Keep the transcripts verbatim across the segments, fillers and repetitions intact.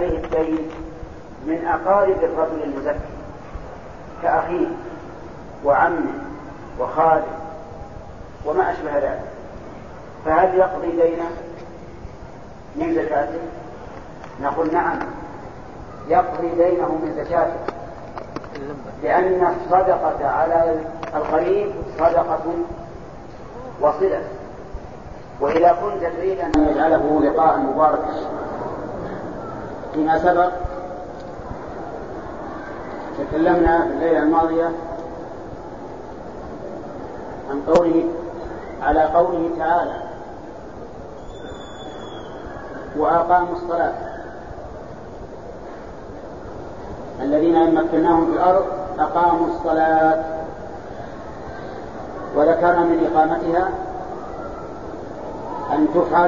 عليه الدين من أقارب الرجل المزكي كأخيه وعمه وخاله وما أشبه ذلك، فهل يقضي دينه من زكاته؟ نقول نعم، يقضي دينه من زكاته، لأن الصدقة على القريب صدقة وصلة. وإذا كنت تريد أن يجعله لقاء مباركا فيما سبق تكلمنا في الليلة الماضية عن قوله على قوله تعالى وأقاموا الصلاة، الذين إن مكناهم في الأرض أقاموا الصلاة، وذكرنا من إقامتها أن تفعل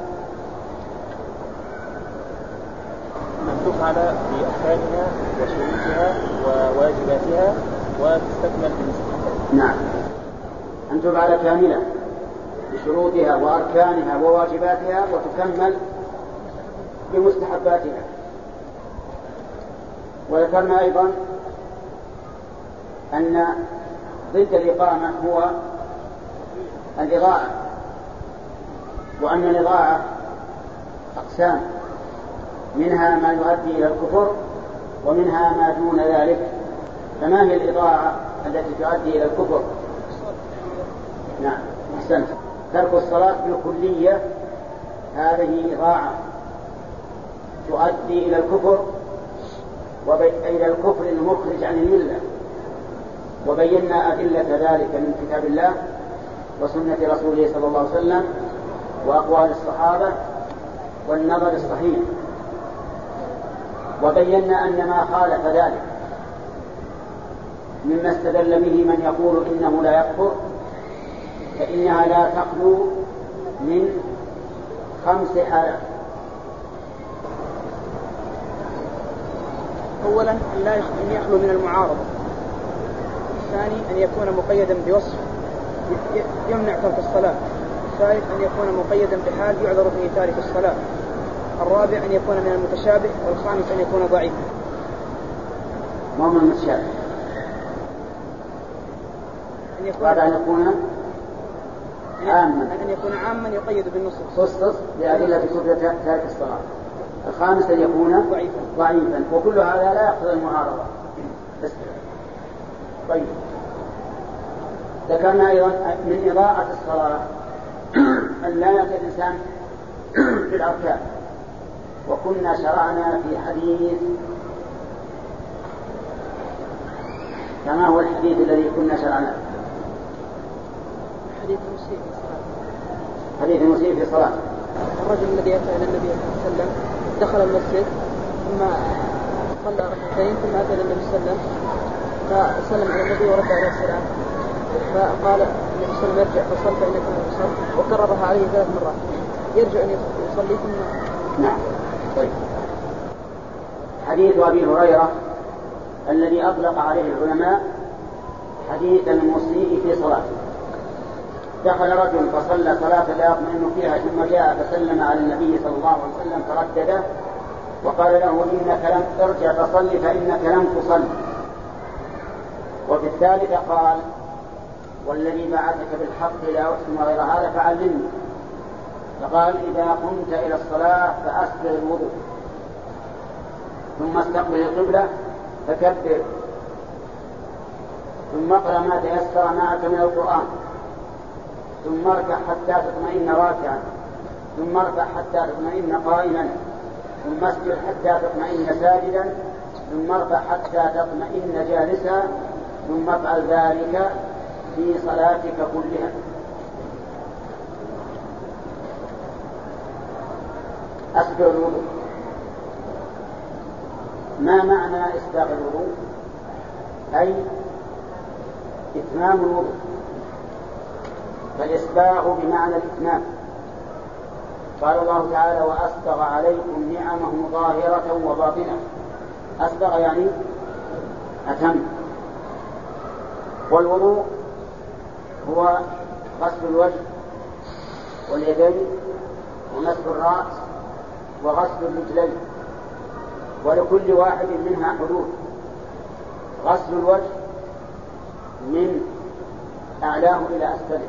أن تفعل بأحكامها وشروطها وواجباتها وتستكمل بمستحقاتها. نعم، أن تفعل كاملة بشروطها وأركانها وواجباتها وتكمل بمستحباتها. وذكرنا أيضا أن ضد الإقامة هو الإضاعة، وأن الإضاعة أقسام، منها ما يؤدي إلى الكفر ومنها ما دون ذلك. فما هي الإضاعة التي تؤدي إلى الكفر؟ نعم أحسنت، ترك الصلاة بالكلية هذه إضاعة تؤدي إلى الكفر وإلى الكفر المخرج عن الملة، وبينا أدلة ذلك من كتاب الله وسنة رسوله صلى الله عليه وسلم وأقوال الصحابة والنظر الصحيح، وبينا أن ما خالف ذلك مما استدل به من يقول إنه لا يكفر فإنها لا تخلو من خمس حالات. أولا أن لا يخلو من المعارضة، الثاني أن يكون مقيدا بوصف يمنع ترك الصلاة، الثالث أن يكون مقيدا بحال يعذر فيه تارك الصلاة، الرابع أن يكون من المتشابه، والخامس أن يكون ضعيفا. ما من المتشابه؟ أن يكون هذا أن يكون عاما، أن يكون عاما يقيد بالنص خصص بأدلة كفر تارك الصلاة، الخامس أن يكون ضعيفا. ضعيفا، وكل هذا لا يقتضي المعارضة. طيب، ذكرنا أيضا من إضاعة الصلاة أن لا يأتي الإنسان في الأركان، وكنا شرعنا في حديث، كما هو الحديث الذي كنا شرعنا؟ حديث المسيء في الصلاة. حديث المسيء في الصلاة. الرجل الذي أتى إلى النبي صلى الله عليه وسلم دخل المسجد ثم صلى ركعتين ثم أتى إلى النبي صلى الله عليه وسلم فسلم على النبي ورد عليه السلام، فقال النبي صلى الله عليه وسلم ارجع فصل فإنك لم تصل، وكررها عليه ثلاث مرات، يرجع أن يصلي ثم. نعم. طيب، حديث أبي هريرة الذي أطلق عليه العلماء حديث المسيء في صلاته. دخل رجل فصلى صلاة لا يطمئن فيها ثم جاء فسلم على النبي صلى الله عليه وسلم فردده وقال له إنك لم ترجع فصلي فإنك لم تصل. وفي الثالثة قال والذي بعثك بالحق لا أحسن غير هذا فعلمني، فقال إذا قمت إلى الصلاة فأسبغ الوضوء ثم استقبل القبلة فكبر ثم اقرأ ما تيسر معك من القرآن ثم اركع حتى تطمئن راكعا ثم اركع حتى تطمئن قائما ثم اسجد حتى تطمئن ساجدا ثم اركع حتى تطمئن جالسا ثم افعل ذلك في صلاتك كلها. أسبغ الوضوء، ما معنى إسباغ الوضوء؟ أي إتمام الوضوء، فالإسباغ بمعنى الإتمام. قال الله تعالى وأسبغ عليكم نعمه ظاهرة وباطنة. أسبغ يعني أتم. والوضوء هو غسل الوجه واليدين ومسح الرأس وغسل الرجلين ولكل واحد منها حدود. غسل الوجه من أعلاه إلى أسفله،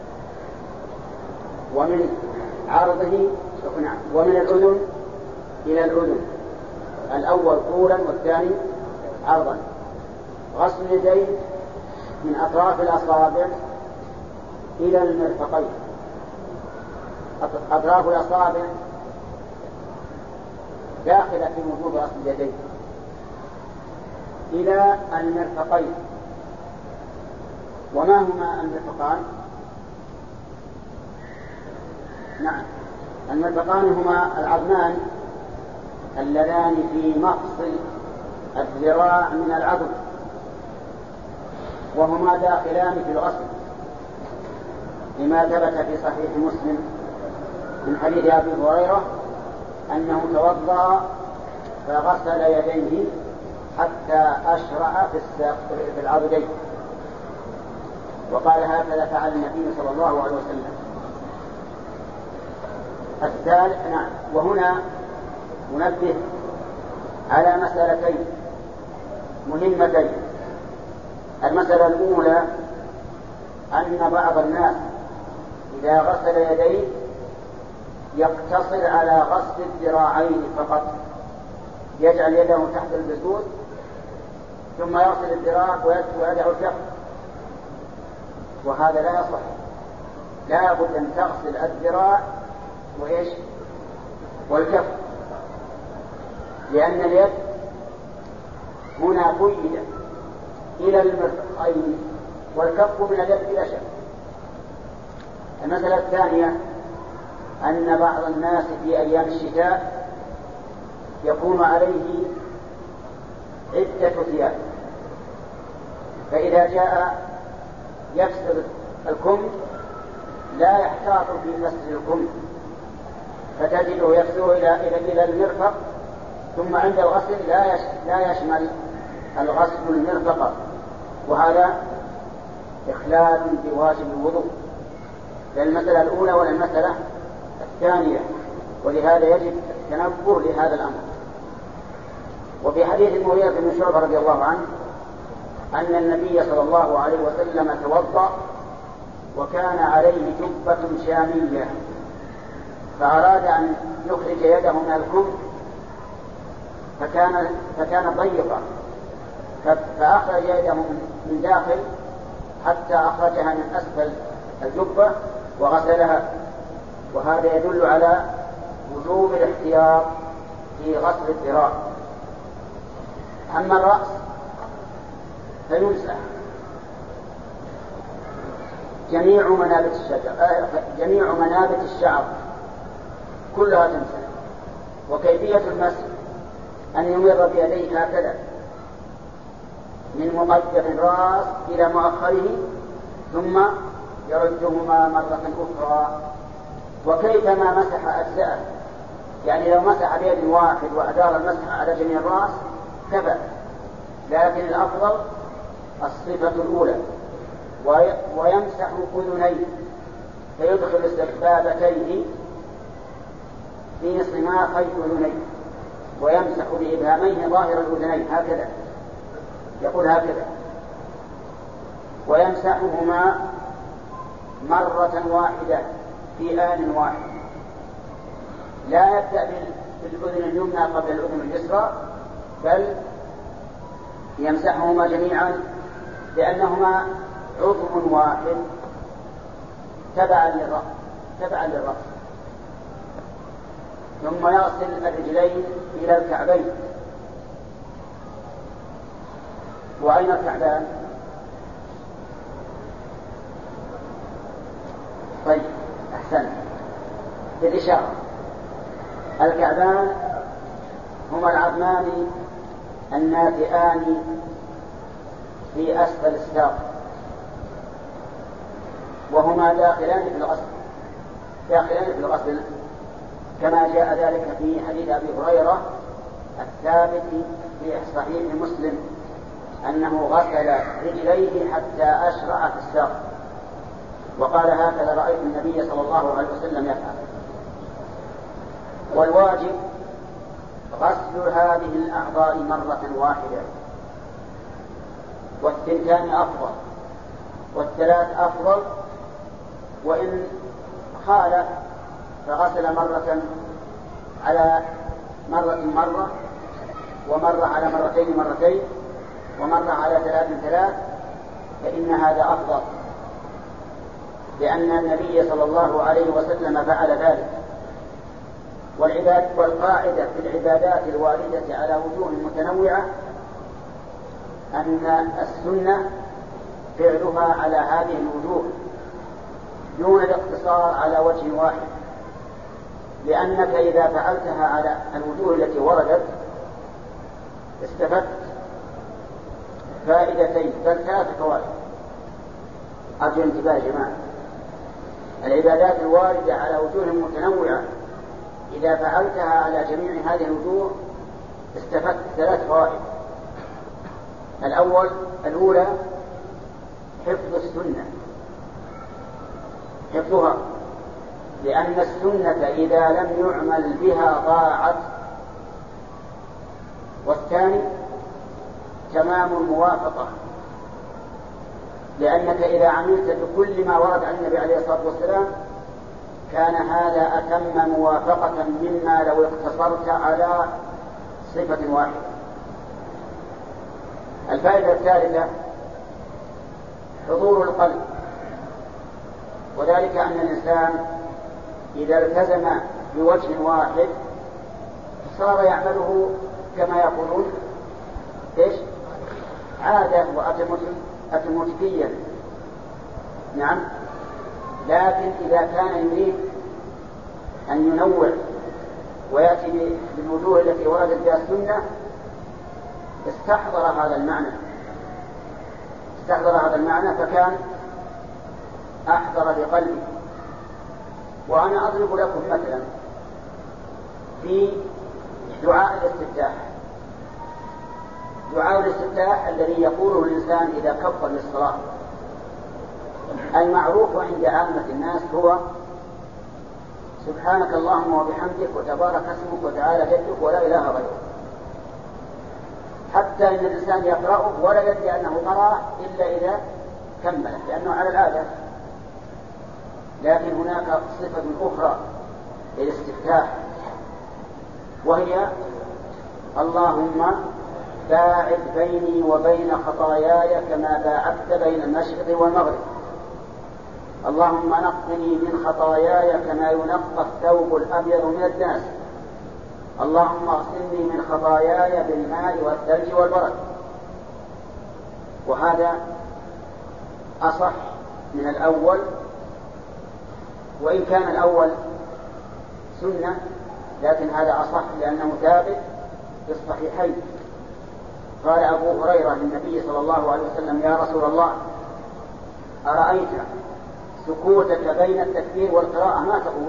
ومن عرضه ومن الأذن إلى الأذن، الأول طولا والثاني عرضا. غسل اليدين من أطراف الأصابع إلى المرفقين، أطراف الأصابع داخلة في وجوب غسل اليدين إلى المرفقين. وما هما المرفقان؟ نعم، المرفقان هما العظمان اللذان في مفصل الذراع من العضد، وهما داخلان في الغسل، لما ثبت في صحيح مسلم من حديث أبي هريرة أنه توضأ فغسل يديه حتى أشرع في العضدين، وقال هكذا فعل النبي صلى الله عليه وسلم. الثالث نعم. وهنا ننبه على مسألتين مهمتين. المسألة الأولى أن بعض الناس إذا غسل يديه يقتصر على غسل الذراعين فقط، يجعل يده تحت البسوط ثم يغسل الذراع ويدع الكف، وهذا لا يصح. لا بد أن تغسل الذراع وإيش والكف، لأن اليد هنا قيدت إلى المرفقين والكف من اليد إلى شك. المسألة الثانية أن بعض الناس في أيام الشتاء يكون عليه عدة ثياب، فإذا جاء يكسر الكم لا يحتاط في كسر الكم، فتجده يكسره إلى إلى المرفق، ثم عند الغسل لا يشمل الغسل المرفق، وهذا إخلال بواجب الوضوء للمسألة الأولى ولا المسألة الثانية، ولهذا يجب التنبه لهذا الأمر. وفي حديث المغيرة بن شعبة رضي الله عنه أن النبي صلى الله عليه وسلم توضأ وكان عليه جبة شامية، فأراد أن يخرج يده من الكم فكان فكان ضيقا، فأخرج يده من داخل حتى أخرجها من أسفل الجبة وغسلها، وهذا يدل على وجوب الاحتياط في غسل الذراع. أما الرأس فيمسح جميع منابت الشجر جميع منابت الشعر كلها تمسح. وكيفية المسح أن يمر بيديه هكذا من مقدم الرأس إلى مؤخره ثم يردهما مرة أخرى، وكيفما مسح أجزاءه، يعني لو مسح بيد واحد وأدار المسح على جميع الرأس كفى، لكن الأفضل الصفة الأولى. ويمسح أذنيه فيدخل السبابتين في صماخي أذنيه ويمسح بإبهاميه ظاهر الأذنين هكذا، يقول هكذا، ويمسحهما مرة واحدة في آن واحد، لا يبدأ بالأذن اليمنى قبل الأذن اليسرى، بل يمسحهما جميعا لأنهما عضو واحد تبعا للرأس تبعا للرأس ثم يغسل الرجلين إلى الكعبين. وأين الكعبان؟ طيب أحسن بالإشارة. الكعبان هما العظمان الناتئان في أسفل الساق، وهما داخلان في الغسل داخلان في الغسل كما جاء ذلك في حديث أبي هريرة الثابت في صحيح مسلم أنه غسل رجليه حتى أشرع في الساق، وقال هكذا رأيت النبي صلى الله عليه وسلم يفعل. والواجب غسل هذه الأعضاء مرة واحدة، والثنتان أفضل، والثلاث أفضل، وإن خالف فغسل مرة على مرة مرة، ومرة على مرتين مرتين، ومرة على ثلاث ثلاث، فإن هذا أفضل، لأن النبي صلى الله عليه وسلم فعل ذلك. والعباد والقاعدة في العبادات الواردة على وجوه متنوعة أن السنة فعلها على هذه الوجوه دون الاقتصار على وجه واحد، لأنك إذا فعلتها على الوجوه التي وردت استفدت فائدتين بل ثلاث فوائد. أرجو انتباه يا جماعة، العبادات الواردة على وجوه متنوعة إذا فعلتها على جميع هذه الوجوه استفدت ثلاث فوائد. الأول الأولى حفظ السنة، حفظها، لأن السنة إذا لم يعمل بها ضاعت. والثاني تمام الموافقة، لأنك إذا عملت بكل ما ورد عن النبي عليه الصلاة والسلام كان هذا أتم موافقة مما لو اقتصرت على صفة واحدة. الفائدة الثالثة حضور القلب، وذلك أن الإنسان إذا التزم بوجه واحد صار يعمله كما يقولون إيش؟ عادة وأتموتيكيا. نعم، لكن إذا كان يريد أن ينوع ويأتي بالوجوه التي وردت بها السنة استحضر هذا المعنى استحضر هذا المعنى فكان أحضر بقلبه. وأنا أضرب لكم مثلا في دعاء الاستفتاح. دعاء الاستفتاح الذي يقوله الإنسان إذا كبر للصلاة المعروف عند عامة الناس هو سبحانك اللهم وبحمدك وتبارك اسمك وتعالى جدك ولا إله غيرك، حتى إن الإنسان يقرأه ولا يدري أنه قرأ إلا إذا كمل لأنه على العادة. لكن هناك صفة أخرى للاستفتاح وهي اللهم باعد بيني وبين خطاياي كما باعدت بين المشرق والمغرب، اللهم نقني من خطاياي كما ينقى الثوب الأبيض من الدنس، اللهم اغسلني من خطاياي بالماء والثلج والبرد. وهذا أصح من الأول، وإن كان الأول سنة لكن هذا أصح لأنه ثابت في الصحيحين. قال أبو هريرة للنبي صلى الله عليه وسلم يا رسول الله أرأيت سكوتك بين التكبير والقراءة ما تقول؟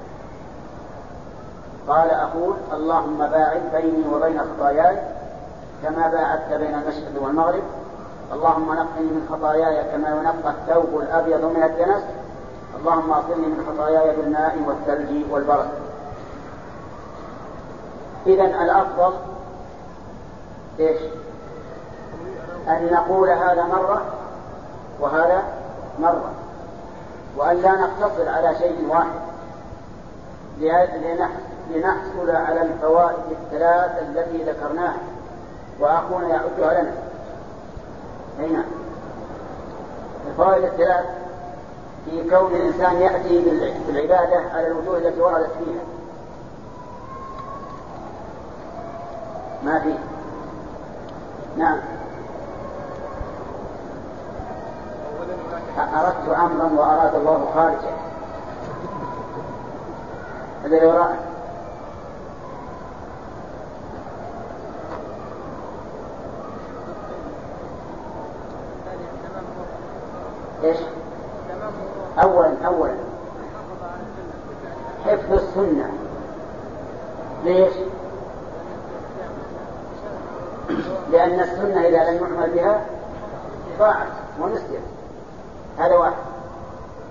قال أقول اللهم باعد بيني وبين خطاياي كما باعدت بين المشرق والمغرب، اللهم نقني من خطاياي كما ينقى الثوب الأبيض من الدنس، اللهم اغسلني من خطاياي بالماء والثلج والبرد. إذن الأفضل إيش؟ أن نقول هذا مرة وهذا مرة، وأن لا نقتصر على شيء واحد لنحصل على الفوائد الثلاث التي ذكرناها وأخونا يعدها لنا. هنا الفوائد الثلاث في كون الإنسان يأتي بالعبادة على الوجوه التي وردت فيها. ما في. نعم، أردت أمرا وأراد الله خارجا. هذا اللي وراء. إيش؟ أولا أولا حفظ السنة. ليش؟ لأن السنة إذا لم يعمل بها ضاعت ونسيت. هذا واحد.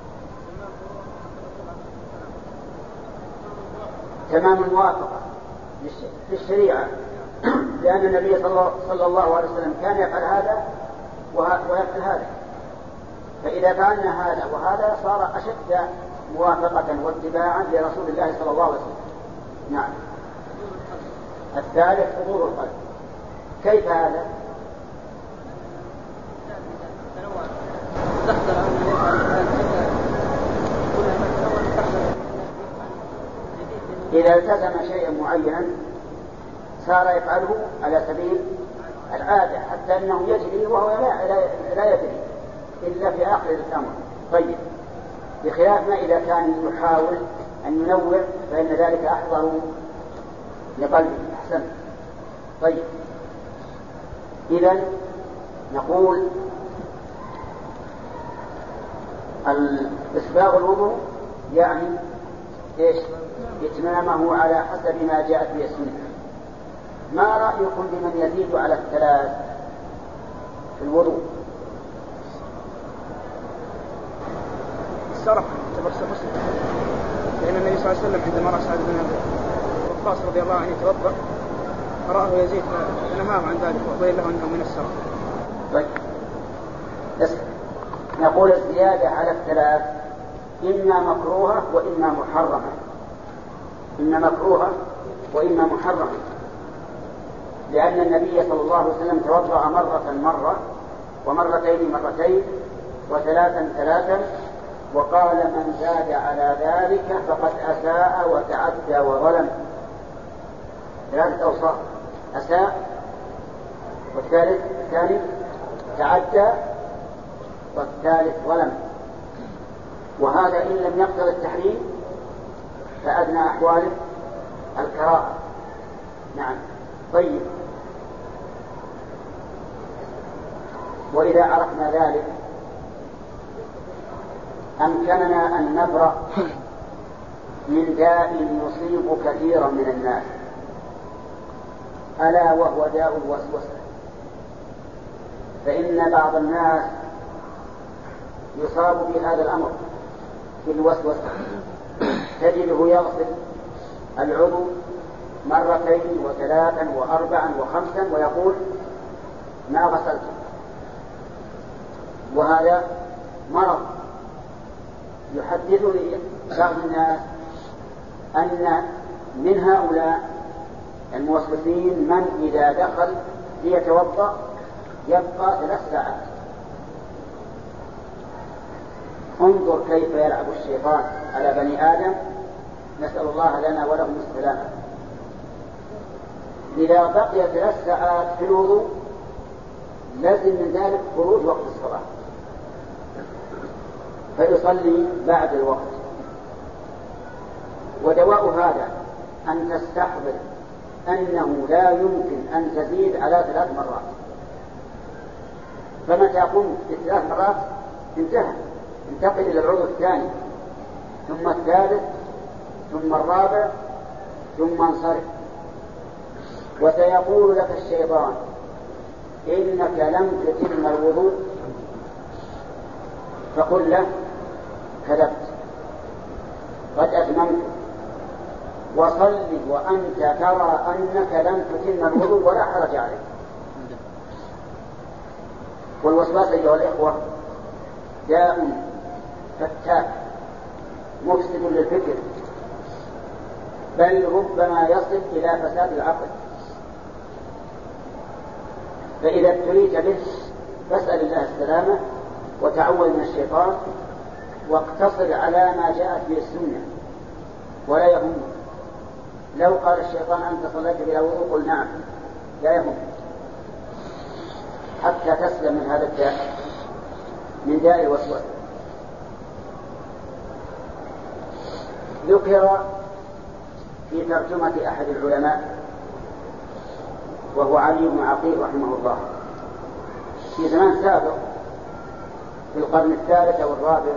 تمام الموافقة، في الشريعة، لأن النبي صلى الله عليه وسلم كان يفعل هذا ويفعل هذا، فإذا فعلنا هذا وهذا صار أشد موافقة واتباعا لرسول الله صلى الله عليه وسلم. نعم. الثالث حضور القلب. كيف هذا؟ إذا التزم شيئا معينا صار يفعله على سبيل العادة، حتى أنه يجري وهو لا, لا يدري إلا في آخر الأمر. طيب، بخلاف ما إذا كان يحاول أن ينوع فإن ذلك أحضر لقلبه. أحسن. طيب، إذن نقول إسباغ الوضوء يعني إيش؟ إتمامه على حسب ما جاءت به السنة. ما رأيكم بمن يزيد على الثلاث في الوضوء؟ السرق تبرس مسلم، لأن النبي صلى الله عليه وسلم عندما رأى سعد بن وقاص رضي الله عنه يتوضأ فرآه يزيد فنهاه عن ذلك وقال له أنه من السرق. طيب، نقول الزيادة على الثلاث إما مكروهة وإما محرمة، إما مكروهة وإما محرمة، لأن النبي صلى الله عليه وسلم توضأ مرة مرة ومرتين مرتين وثلاثا ثلاثا، وقال من زاد على ذلك فقد أساء وتعدى وظلم. ثلاثة أوصاف: أساء، والثالث الثاني تعدى، والثالث ظلم. وهذا إن لم يقتضي التحريم فأدنى أحواله الكراهة. نعم. طيب، وإذا عرفنا ذلك أمكننا أن نبرأ من داء يصيب كثيرا من الناس، ألا وهو داء الوسوسة. فإن بعض الناس يصاب بهذا الأمر في الوسوسة، تجده يغسل العضو مرتين وثلاثا وأربعا وخمسا ويقول ما غسلت، وهذا مرض. يحدثني بعض الناس أن من هؤلاء الموسوسين من إذا دخل ليتوضأ يبقى ثلاث ساعات. انظر كيف يلعب الشيطان على بني آدم، نسأل الله لنا ولهم السلامة. إذا بقي ثلاث ساعات في الوضوء لازم من ذلك خروج وقت الصلاة فيصلي بعد الوقت. ودواء هذا أن تستحضر أنه لا يمكن أن تزيد على ثلاث مرات، فمتى قمت بثلاث مرات انتهى، انتقل إلى العضو الثاني ثم الثالث ثم الرابع ثم انصرف. وسيقول لك الشيطان إنك لم تتم الوضوء، فقل له كذبت قد أتممت، وصل وأنت ترى أنك لم تتم الوضوء ولا حرج عليك. والوسواس أيها الإخوة داء فتاك مفسد للفكر، بل ربما يصل إلى فساد العقل. فإذا ابتليت به فاسأل الله السلامة وتعوذ من الشيطان، واقتصر على ما جاءت به السنة ولا يهمك. لو قال الشيطان أنت صليت بلا وضوء قل نعم، لا يهم، حتى تسلم من هذا الداء، من داء الوسواس. ذكر في ترجمة أحد العلماء وهو علي بن عقيل رحمه الله في زمان سابق في القرن الثالث أو الرابع،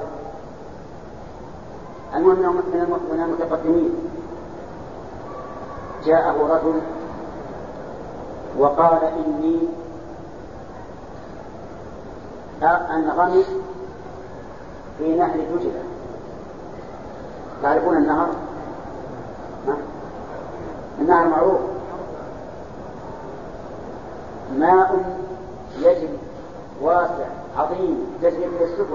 المهم من المتقدمين، جاءه رجل وقال إني أنغمس في نهر دجلة. تعرفون النهر؟ النهر معروف ماء يجري واسع عظيم تجري به السفن،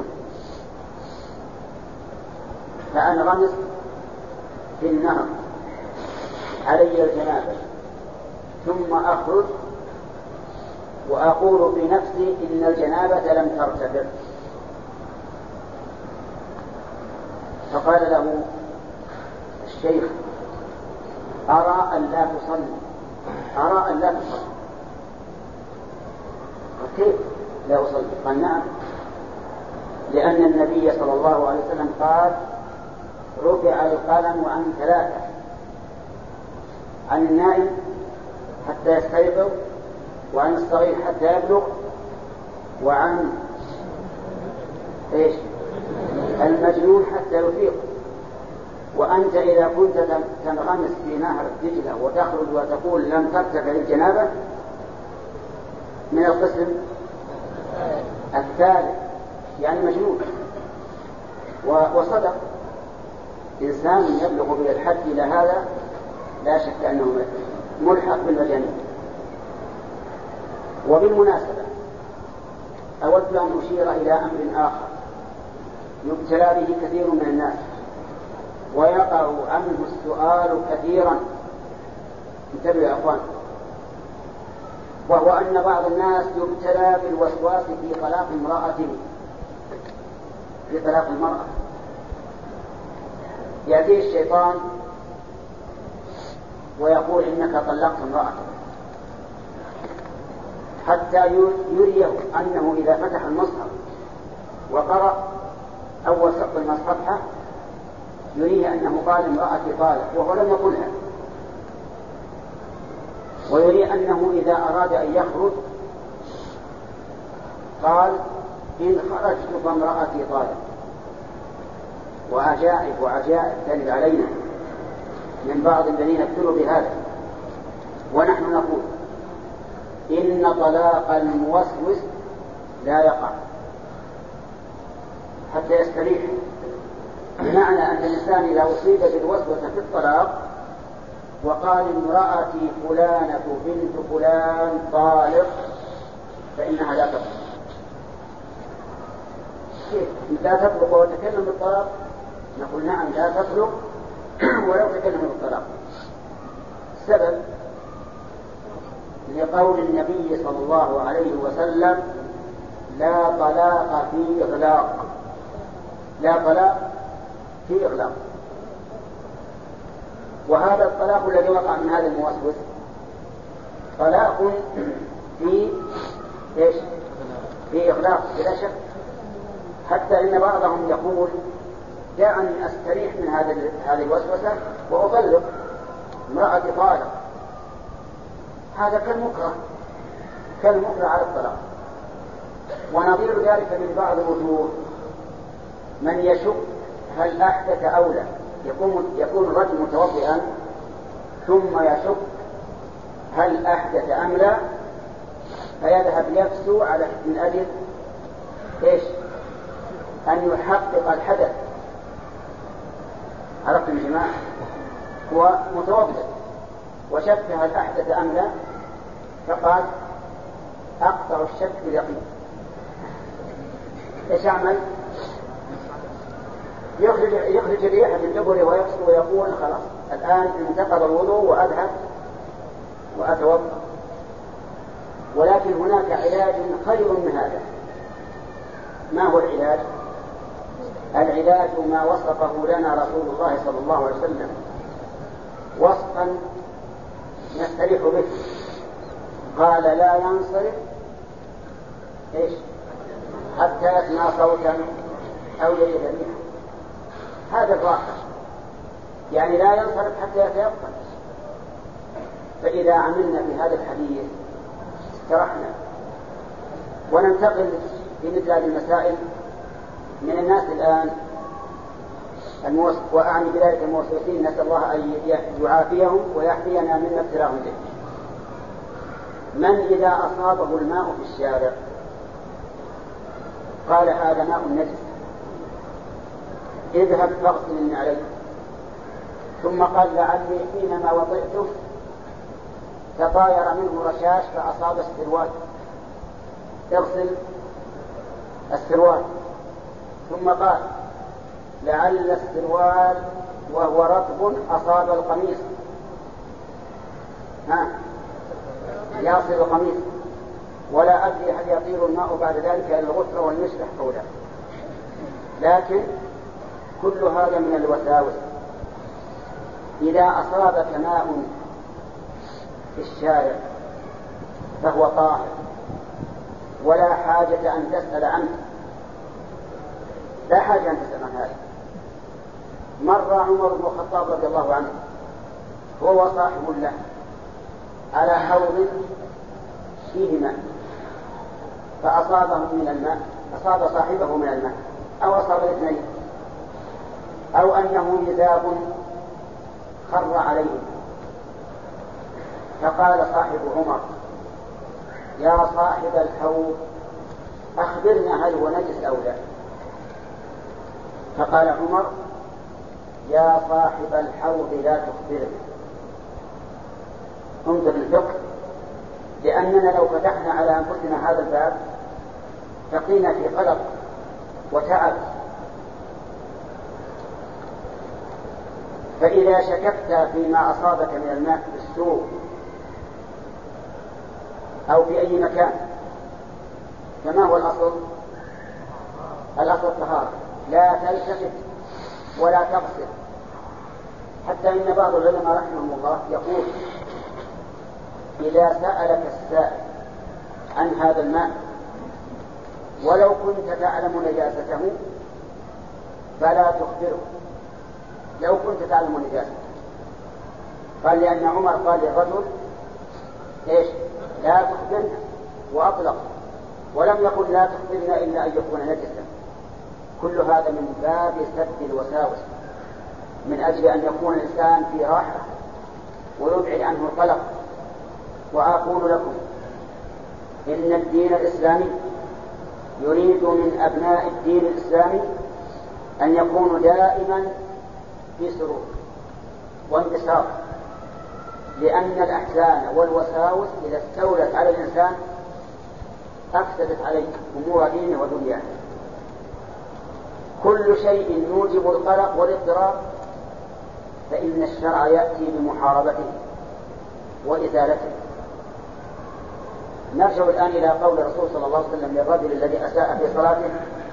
فأنغمس في النهر علي الجنابة ثم أخرج وأقول في نفسي إن الجنابة لم ترتفع، فقال له الشيخ أرى أن لا تصلي أرى أن لا تصلي. كيف لا أصلي؟ قال نعم، لأن النبي صلى الله عليه وسلم قال رفع القلم عن ثلاثة: عن النائم حتى يستيقظ، وعن الصغير حتى يبلغ، وعن إيش المجنون حتى يفيق. وأنت إذا كنت تنغمس في نهر دجلة وتخرج وتقول لم ترتفع الجنابة من القسم الثالث، يعني مجنون. وصدق، إنسان يبلغ به الحد إلى هذا لا شك أنه ملحق بالمجانين. وبالمناسبة أود أن أشير إلى أمر آخر يبتلى به كثير من الناس ويقع عنه السؤال كثيرا، انتبهوا يا أخوان، وهو أن بعض الناس يبتلى بالوسواس في طلاق امرأته، في طلاق المرأة. يأتيه الشيطان ويقول إنك طلقت امرأتك، حتى يريه أنه إذا فتح المصحف وقرأ أول سطر من الصفحة يريه أنه قال امرأتي طالق وهو لم يقلها، ويريه أنه إذا أراد أن يخرج قال إن خرجت فامرأتي طالق. وعجائب وعجائب ترد علينا من بعض الذين ابتلوا بهذا، ونحن نقول إن طلاق الموسوس لا يقع حتى يستريح. بمعنى أن الإنسان إذا أصيب بالوسوسة في الطلاق وقال امرأتي فلانة بنت فلان طالق فإنها لا تطلق. كيف؟ لا تطلق وتكلم بالطلاق؟ نقول نعم لا تطلق ولو تكلم بالطلاق. السبب لقول النبي صلى الله عليه وسلم لا طلاق في إغلاق، لا طلاق في إغلاق. وهذا الطلاق الذي وقع من هذا الموسوس طلاق في إيش؟ في إغلاق بلا شك، حتى إن بعضهم يقول دعني أستريح من هذا هذه الوسوسة وأطلق امرأتي طالق. هذا كالمكره كالمكره على الطلاق. ونظير ذلك من بعض الوجوه من يشك هل أحدث أولى، يكون يكون الرجل متوضئا ثم يشك هل أحدث أم لا، فيذهب يفسو على من أجل إيش؟ أن يحقق الحدث. عرفتم يا جماعة؟ هو متوضئ وشك هل أحدث أم لا، فقال أقطع الشك باليقين. إيش يعمل؟ يخرج يخرج الريح من دبره ويغسل ويقول خلاص الآن انتقض الوضوء وأذهب وأتوضأ. ولكن هناك علاج خير من هذا. ما هو العلاج؟ العلاج ما وصفه لنا رسول الله صلى الله عليه وسلم وصفا نستريح به. قال لا ينصرف إيش؟ حتى يسمع صوتا أو يجد ريحا. هذا الراحة، يعني لا ينصرف حتى يتيقن. فإذا عملنا بهذا الحديث استرحنا. وننتقل في مثل هذه المسائل من الناس الآن الموس... وأعني بذلك الموسوسين، نسأل الله أن يعافيهم ويحفينا من ابتلاهم به. من إذا أصابه الماء في الشارع قال هذا ماء نجس اذهب فاغسل عليه، ثم قال لعلي حينما وضعته تطاير منه رشاش فأصاب السروال، اغسل السروال. ثم قال لعل السروال وهو رطب أصاب القميص، ها يصل القميص، ولا أدري هل يطير الماء بعد ذلك إلى الغسل والمسح أو لا. لكن كل هذا من الوساوس. إذا أصابك ماء في الشارع فهو طاهر ولا حاجة أن تسأل عنه، لا حاجة أن تسأل عن هذا. مر عمر بن الخطاب رضي الله عنه هو وصاحب له على حوض فيه ماء فأصابه من الماء، أصاب صاحبه من الماء أو أصاب الاثنين، أو أنه مذاب خر عليه، فقال صاحب عمر يا صاحب الحوض أخبرنا هل هو نجس أو لا. فقال عمر يا صاحب الحوض لا تخبرني. انظر الفقه، لأننا لو فتحنا على أنفسنا هذا الباب لقينا في قلق وتعب. فإذا شككت فيما أصابك من الماء في السوق أو في أي مكان فما هو الأصل؟ الأصل الطهارة، لا تلتفت ولا تغسل. حتى إن بعض العلماء رحمهم الله يقول إذا سألك السائل عن هذا الماء ولو كنت تعلم نجاسته فلا تخبره، لو كنت تعلم نجاسته. قال لأن عمر قال للرجل إيش؟ لا تخبرنا، وأطلق، ولم يقل لا تخبرنا إلا أن يكون نجسا. كل هذا من باب سد الوساوس، من أجل أن يكون الإنسان في راحة ويبعد عنه القلق. وأقول لكم إن الدين الإسلامي يريد من أبناء الدين الإسلامي أن يكونوا دائما في سرور وانتصار، لأن الأحزان والوساوس إذا استولت على الإنسان أفسدت عليه أمور دينه ودنياه. كل شيء يوجب القلق والاضطراب فإن الشرع يأتي بمحاربته وإزالته. نرجع الآن إلى قول الرسول صلى الله عليه وسلم للرجل الذي أساء في صلاته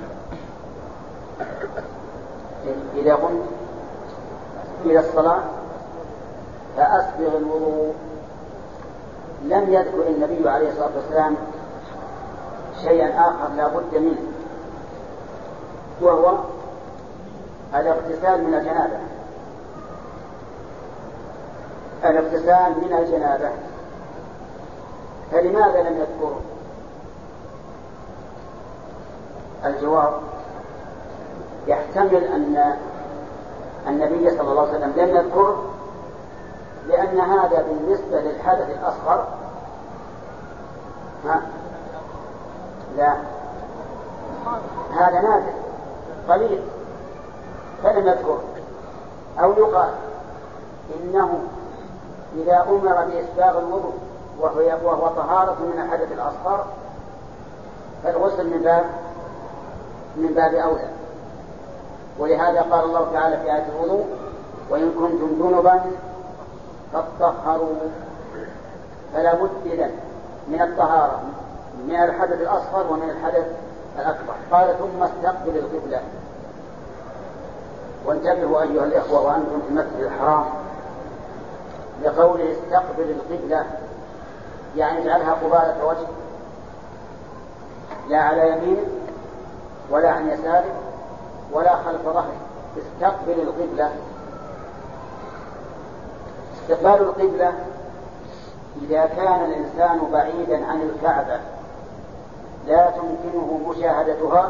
إذا قمت إلى الصلاة فأسبغ الوضوء. لم يذكر النبي عليه الصلاة والسلام شيئا آخر لا بد منه، وهو الاغتسال من الجنابة. الاغتسال من الجنابة، فلماذا لم يذكره؟ الجواب يحتمل أن النبي صلى الله عليه وسلم لم يذكره لأن هذا بالنسبة للحدث الأصغر ها لا هذا نادر قليل فلم يذكره. أو يقال إنه إذا أمر بإسباغ الوضوء وهو طهارة من الحدث الأصغر فالغسل من باب من باب أولى. ولهذا قال الله تعالى في آية الوضوء وإن كنتم جنبا فاطهروا. فلا بد إذن من الطهارة من الحدث الأصغر ومن الحدث الأكبر. قال ثم استقبل القبلة. وانتبهوا أيها الإخوة وأنتم في المسجد الحرام لقول استقبل القبلة، يعني اجعلها قبالة وجه، لا على يمينك ولا عن يسارك ولا خلف ظهرك. استقبل القبلة. استقبال القبلة إذا كان الإنسان بعيدا عن الكعبة لا تمكنه مشاهدتها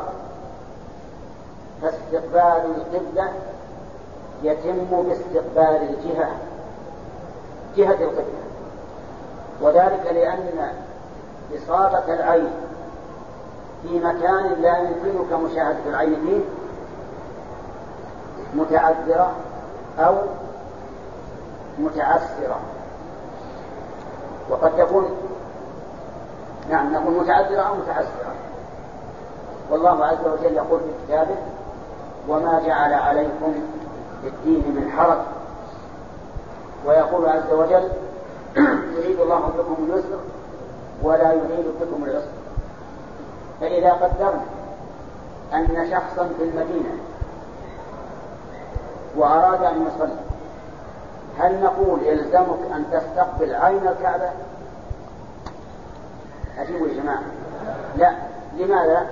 فاستقبال القبلة يتم باستقبال الجهة جهة القبلة. وذلك لأن إصابة العين في مكان لا يمكنك مشاهدة العين فيه متعذرة أو متعسرة. وقد تكون نعم نقول متعذرة أو متعسرة. والله عز وجل يقول في كتابه وما جعل عليكم في الدين من حرج، ويقول عز وجل يريد الله بكم اليسر ولا يريد بكم العسر. فإذا قدرنا أن شخصا في المدينة وأراد أن يصلي، هل نقول يلزمك أن تستقبل عين الكعبة؟ أجيبوا يا جماعة لا. لماذا؟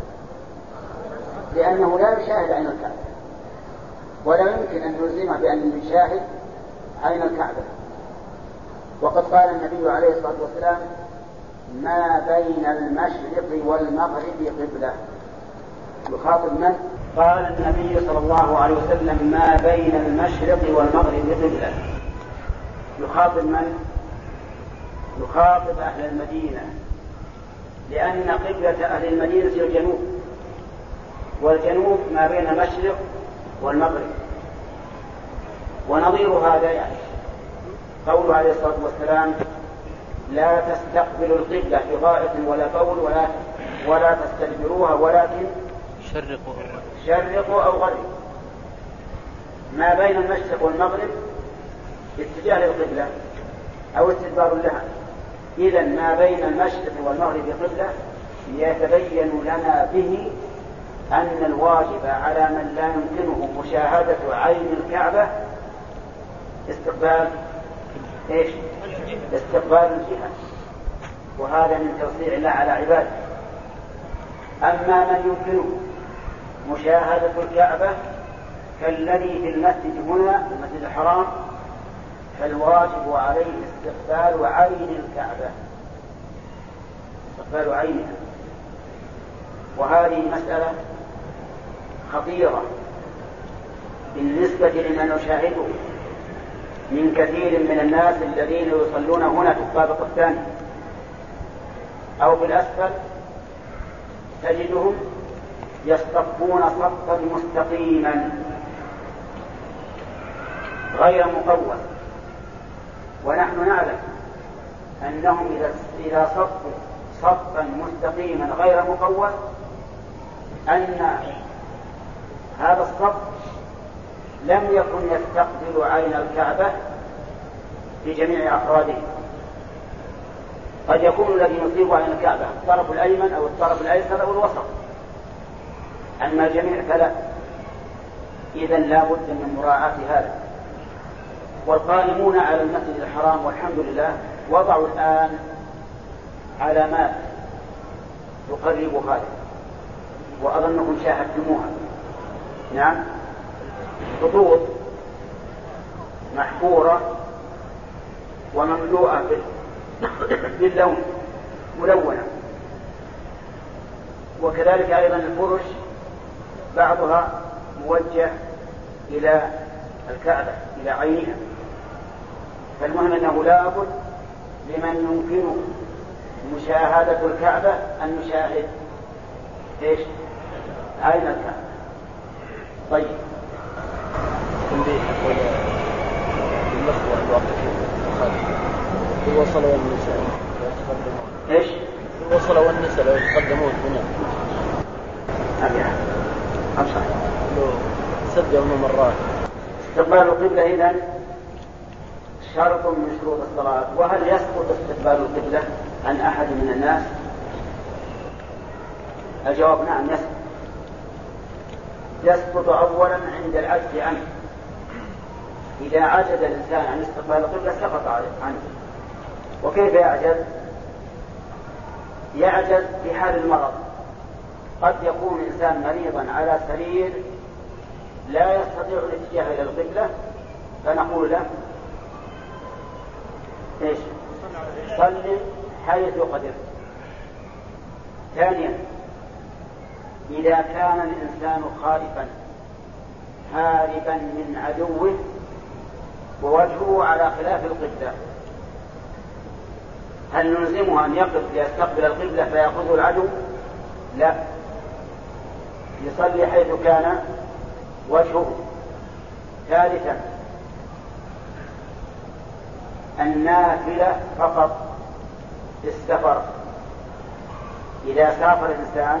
لأنه لا يشاهد عين الكعبة، ولا يمكن أن نلزمه بأن يشاهد عين الكعبة. وقد قال النبي عليه الصلاة والسلام ما بين المشرق والمغرب قبلة. يخاطب من؟ قال النبي صلى الله عليه وسلم ما بين المشرق والمغرب قبلة. يخاطب من؟ يخاطب أهل المدينة، لأن قبلة أهل المدينة هي الجنوب، والجنوب ما بين المشرق والمغرب. ونظير هذا يعني قوله عليه الصلاة والسلام لا تستقبلوا القبلة بغائط ولا بول ولا, ولا تستدبروها ولكن شرقوا شرقوا أو غربوا. ما بين المشرق والمغرب اتجاه للقبلة أو استدبار لها. إذن ما بين المشرق والمغرب قبلة يتبين لنا به أن الواجب على من لا يمكنه مشاهدة عين الكعبة استقبال إيش؟ استقبال الجهة، وهذا من توسيع الله على عباده. أما من يمكنه مشاهدة الكعبة كالذي في المسجد هنا في المسجد الحرام فالواجب عليه استقبال عين الكعبة، استقبال عينها. وهذه مسألة خطيرة بالنسبة لمن نشاهده من كثير من الناس الذين يصلون هنا في الطابق الثاني أو في الأسفل، تجدهم يصطفون صفا مستقيما غير مقوس، ونحن نعلم أنهم إذا صفوا صفا مستقيما غير مقوس أن هذا الصف لم يكن يستقبل عين الكعبة بجميع أفراده. قد يكون الذي يصيب عين الكعبة الطرف الأيمن أو الطرف الأيسر أو الوسط، أما الجميع فلا. إذن لا بد من مراعاة هذا. والقائمون على المسجد الحرام والحمد لله وضعوا الآن علامات تقرب هذا، وأظنكم شاهدتموها. نعم، خطوط محفورة ومملوءة باللون ملونة، وكذلك أيضا الفرش بعضها موجه إلى الكعبة إلى عينها. فالمهم أنه لا بد لمن يمكنه مشاهدة الكعبة أن نشاهد إيش؟ عين الكعبة. طيب الوصل والنساء يتقدمون. إيش؟ الوصل والنساء يتقدمون هنا. أبيع أبصر. سبعوا مرات. استقبال القبلة إذن شرط من شروط الصلاة. وهل يسقط استقبال القبلة عن أحد من الناس؟ الجواب نعم يسقط. يسقط أولا عند العجز عنه. إذا عجز الإنسان عن استقبال القبلة سقط عنه. وكيف يعجز؟ يعجز في حال المرض. قد يكون إنسان مريضا على سرير لا يستطيع الاتجاه إلى القبلة، فنقول له إيش؟ صل حيث قدرت. ثانيا إذا كان الإنسان خائفا هاربا من عدوه ووجهه على خلاف القبلة، هل نلزمه أن يقف ليستقبل القبلة فيأخذه العدو؟ لا، يصلي حيث كان وجهه. ثالثا النافلة فقط في السفر إذا سافر الإنسان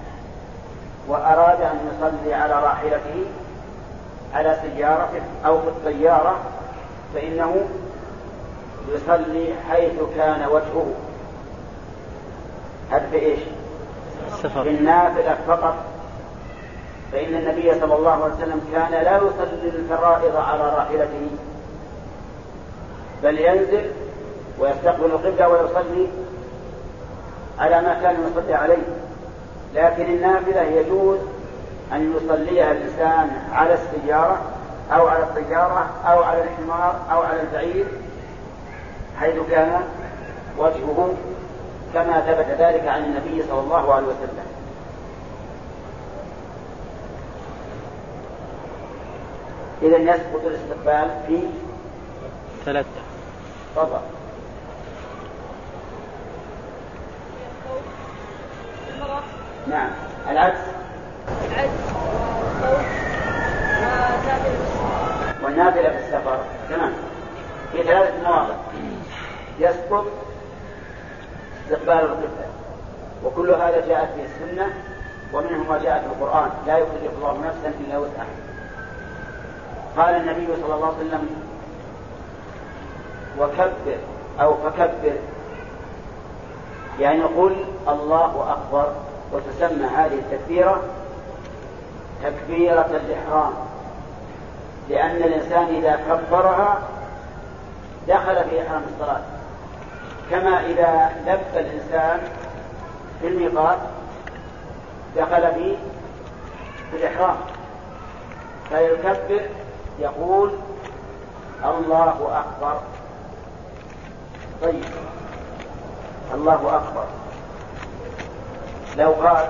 وأراد أن يصلي على راحلته على سيارته أو في الطيارة فإنه يصلي حيث كان وجهه. هذا في إيش؟ السفر. في النافلة فقط، فإن النبي صلى الله عليه وسلم كان لا يصلي الفرائض على راحلته بل ينزل ويستقبل القبلة ويصلي على ما كان يصلي عليه. لكن النافلة يجوز أن يصليها الإنسان على السيارة أو على الطيارة أو على الحمار أو على البعير حيث كان وجهه، كما ثبت ذلك عن النبي صلى الله عليه وسلم. إذن يسقط الاستقبال في ثلاثة. تفضل. نعم العكس. العكس والنافلة في السفر تمام في ثلاثة مواضع يسقط استقبال القبلة، وكل هذا جاءت في السنة ومنه ما جاء في القرآن: لا يكلف الله نفسا إلا وسعها. قال النبي صلى الله عليه وسلم: وكبر أو فكبر، يعني قل الله أكبر، وتسمى هذه التكبيرة تكبيرة الإحرام، لأن الإنسان إذا كبرها دخل في إحرام الصلاة، كما إذا لبى الإنسان في الميقات دخل في الإحرام. فيكبر يقول الله أكبر. طيب الله أكبر لو قال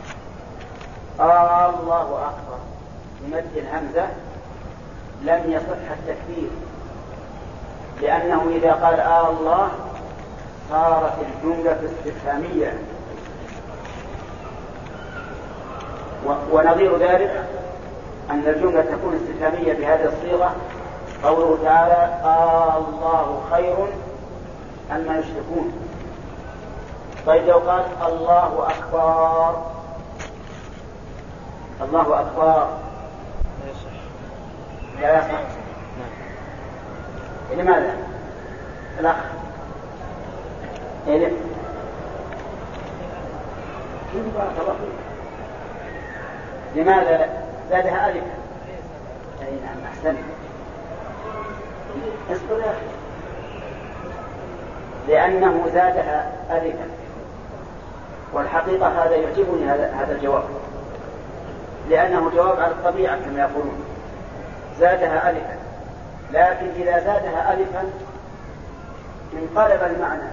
آه الله أكبر بمد الهمزة لم يصح التكبير، لأنه إذا قال آه الله صارت الجملة استفهامية. ونظير ذلك أن الجملة تكون استفهامية بهذه الصيغة قوله تعالى آه الله خير أما يشركون. طيب لو قال الله أكبر الله أكبر لا يصح. لماذا؟ الأخ إيه؟ لماذا زادها ألف؟ أي نعم أحسن. اصبر يا أخي. لأنه زادها ألفا، والحقيقة هذا يعجبني هذا الجواب، لأنه جواب على الطبيعة كما يقولون، زادها ألفا. لكن إذا زادها ألفا انقلب المعنى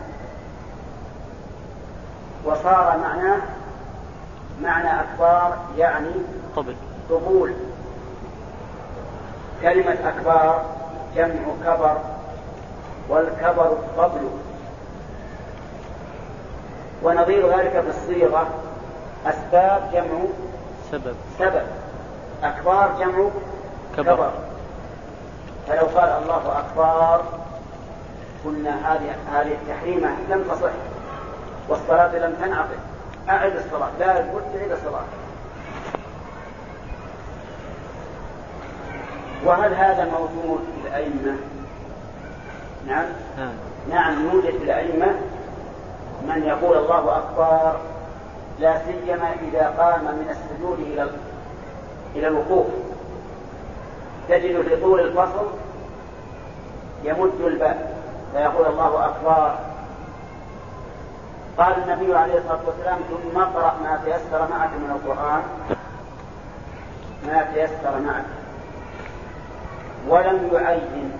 وصار معناه معنى أكبار، يعني قبل قبول. كلمة أكبار جمع كبر، والكبر الطبل. ونظير ذلك في الصيغة أسباب جمع سبب سبب، أكبار جمع كبر, كبر. فلو قال الله أكبر قلنا هذه هذه التحريمة لم تصح والصلاة لم تنعقد، أعد الصلاة، لا بد تعيد الصلاة. وهل هذا موجود في الأئمة؟ نعم نعم, نعم يوجد في الأئمة من يقول الله أكبر، لا سيما إذا قام من السجود إلى إلى الوقوف، تجد في طول الفصل يمد الباء فيقول الله أكبر. قال النبي عليه الصلاة والسلام: ثم اقرأ ما تيسر معك من القرآن، ما تيسر معك، ولم يعين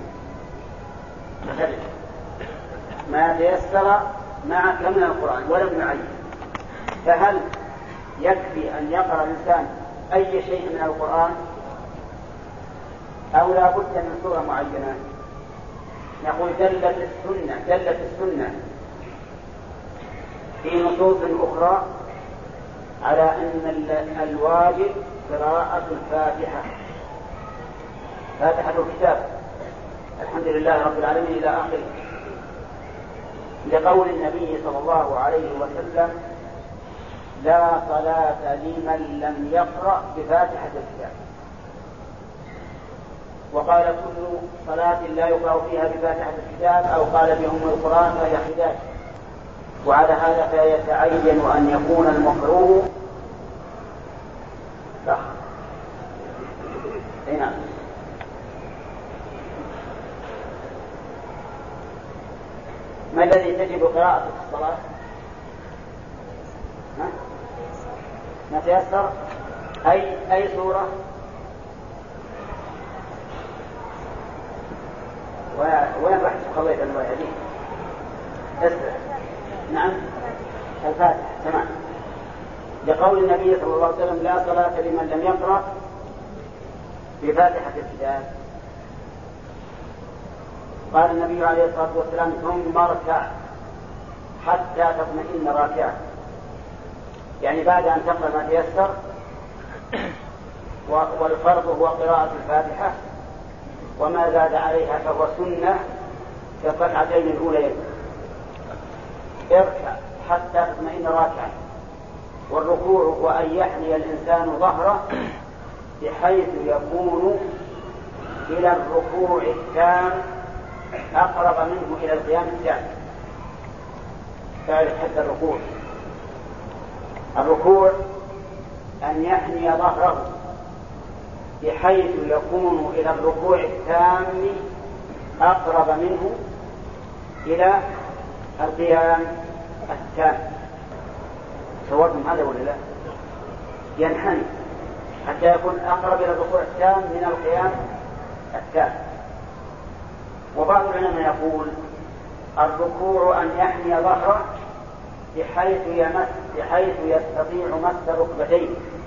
ما تيسر معك من القرآن ولم يعين. فهل يكفي أن يقرأ الإنسان أي شيء من القرآن أو لا بد من سورة معينة؟ نقول دلت السنة دلت السنة في نصوص أخرى على أن الواجب قراءة الفاتحة، فاتحة الكتاب، الحمد لله رب العالمين إلى آخره. لقول النبي صلى الله عليه وسلم: لا صلاة لمن لم يقرأ بفاتحة الكتاب. وقال: كل صلاة لا يقرأ فيها بفاتحة الكتاب أو قال بأم القرآن فهي خداج. وعلى هذا فيتعين أن يكون المقروء صح. نعم. ما الذي تجب قراءته في الصلاة؟ ها؟ ما تيسر؟ أي أي سورة؟ وين راح تخليت الرواية دي؟ اسرع. نعم، الفاتحة. تمام. لقول النبي صلى الله عليه وسلم: لا صلاة لمن لم يقرأ بفاتحة الكتاب. قال النبي عليه الصلاة والسلام: ثم اركع حتى تطمئن راكعا، يعني بعد أن تقرأ ما تيسر، والفرض هو قراءة الفاتحة، وما زاد عليها فهو سنة كالركعتين الأوليين. اركع حتى تطمئن راكعا. والركوع هو أن يحني الإنسان ظهره بحيث يكون إلى الركوع التام أقرب منه إلى القيام التام. تعرف حتى الركوع الركوع أن يحني ظهره بحيث يكون إلى الركوع التام أقرب منه إلى القيام التام. صورتم هذا ولا لا؟ ينحني حتى يكون أقرب إلى الركوع التام من القيام التام. وبعض العلماء يقول: الركوع أن يحني ظهره بحيث يمس بحيث يستطيع مس ركبتيه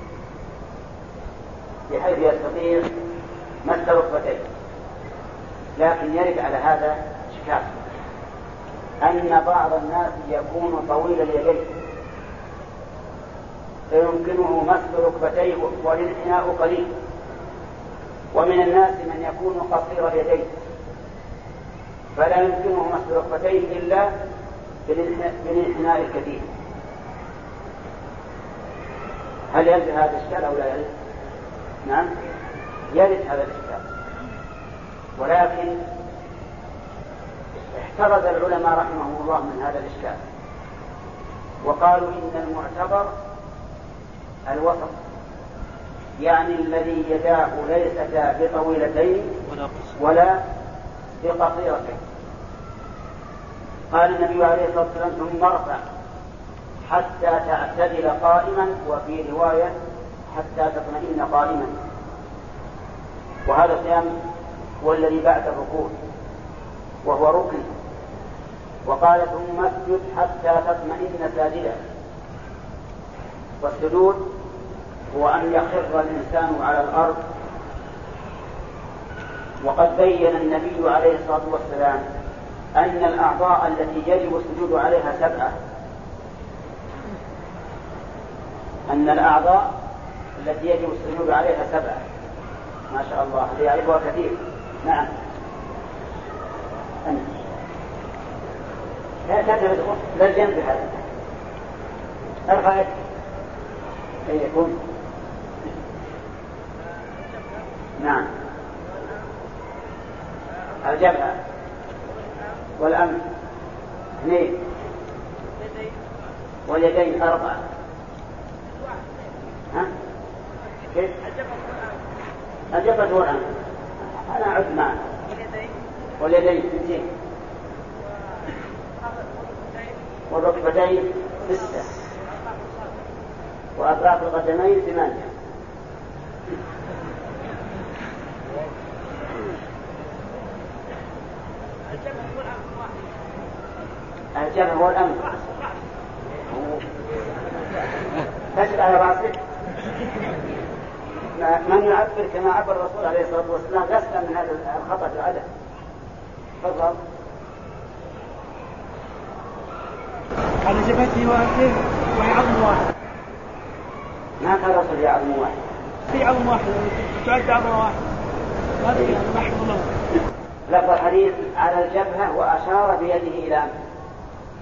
بحيث يستطيع مس ركبتيه. لكن يرد على هذا إشكال، أن بعض الناس يكون طويل اليدين فيمكنه مس ركبتيه والانحناء قليل، ومن الناس من يكون قصير اليدين فلا يمكنه مس ركبتيه إلا بالانحناء الكثير. هل يرد هذا الإشكال أو لا يرد؟ نعم، يرد هذا الإشكال، ولكن احترز العلماء رحمهم الله من هذا الإشكال، وقالوا إن المعتبر الوسط، يعني الذي يداه ليستا بطويلتين ولا بقصيرتين. قال النبي عليه الصلاة والسلام: ثم ارفع حتى تعتدل قائما، وفي رواية حتى تطمئن قائما. وهذا القيام هو الذي بعد الركوع وهو ركن. وقال: ثم اسجد حتى تطمئن ساجدا. والسجود هو أن يخر الإنسان على الأرض. وقد بين النبي عليه الصلاة والسلام أن الأعضاء التي يجب السجود عليها سبعة. أن الأعضاء التي يجب السجود عليها سبعة. ما شاء الله، هذه يعرفها كثير. نعم. أنت لا تذهب لا الجنب هذا. ارفع يدك كي يكون. نعم. الجبهة والأنف اثنين واليدين أربعة. ها؟ كيف؟ الجبهة والأنف أنا أعد معه. واليدين اثنين والركبتين ستة وأطراف القدمين ثمانية. الجبهة والأنف تجد على رأسك. من يعبر كما عبر الرسول عليه الصلاة والسلام يسلم من هذا الخطأ في العدد. تفضل. على جبهته وأنفه وهي عظم واحد. ما كان الرسول هي عظم واحد. في عظم واحد تعد عظم واحد. هذا ما حفظ الله. لفظ الحديث على الجبهة وأشار بيده إلى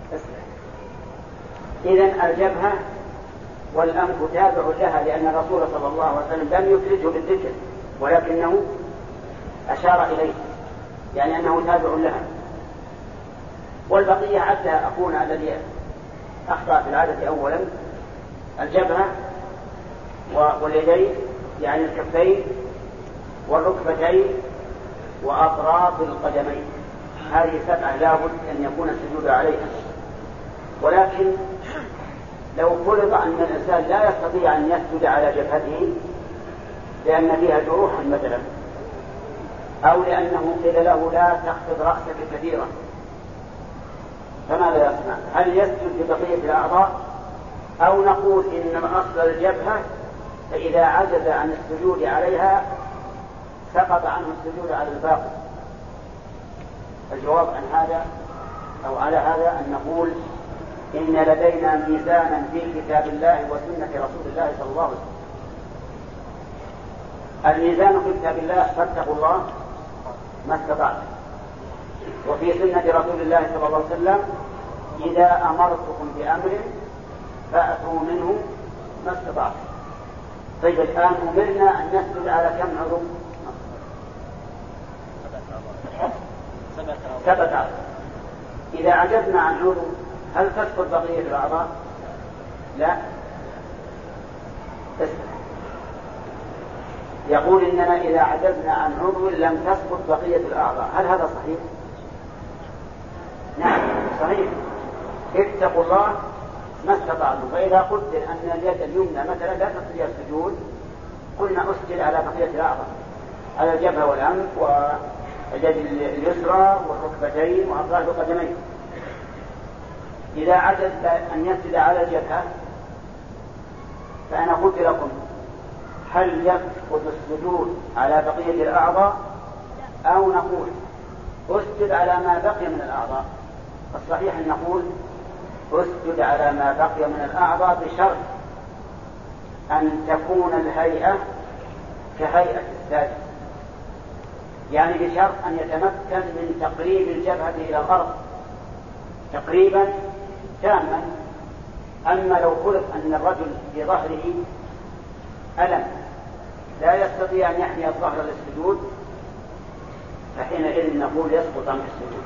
إذن الجبهة والأنف تابع لها، لأن الرسول صلى الله عليه وسلم لم يفرده بالذكر ولكنه أشار إليه، يعني أنه تابع لها. والبقية حتى أكون الذي أخطأ في العادة أولا الجبهة واليدين يعني الكفين والركبتين وأطراف القدمين، هذه سبعة لا بد أن يكون السجود عليها. ولكن لو فرض أن الإنسان لا يستطيع أن يسجد على جبهته لأن فيها جروحا مثلا، أو لأنه قيل له لا تخفض رأسك كثيرا، فماذا يصنع؟ هل يسجد ببقية الأعضاء أو نقول إن أصل الجبهة فإذا عجز عن السجود عليها سقط عنه السجود على الباقي؟ الجواب عن هذا أو على هذا أن نقول إن لدينا ميزانا في كتاب الله وسنة رسول الله صلى الله عليه وسلم. الميزان في كتاب الله فاتقوا الله ما استطعتم، وفي سنة رسول الله صلى الله عليه وسلم إذا أمرتكم بأمر فأتوا منه ما استطعتم. طيب الآن أمرنا أن نسجد على كم عضو؟ سبعة عضو. إذا عجزنا عن عضو هل تسقط بقية الأعضاء؟ لا. يقول إننا إذا عجزنا عن عضو لم تسقط بقية الأعضاء، هل هذا صحيح؟ نعم صحيح. اتقوا الله ما استطعتم. فإذا قلت أن اليد اليمنى مثلا لا تستطيع السجود قلنا أسجد على بقية الأعضاء، على الجبهة والأنف واليد اليسرى والركبتين وأطراف القدمين. إذا عجز أن يسجد على الجبهة فأنا قلت لكم هل يسقط السجود على بقية الأعضاء أو نقول أسجد على ما بقي من الأعضاء؟ الصحيح أن نقول أسجد على ما بقي من الأعضاء بشرط أن تكون الهيئة كهيئة الساجد، يعني بشرط أن يتمكن من تقريب الجبهة إلى الأرض تقريبا تاما. أما لو فرض أن الرجل في ظهره ألم لا يستطيع أن يحمي الظهر للسجود فحينئذ نقول يسقط عنه السجود.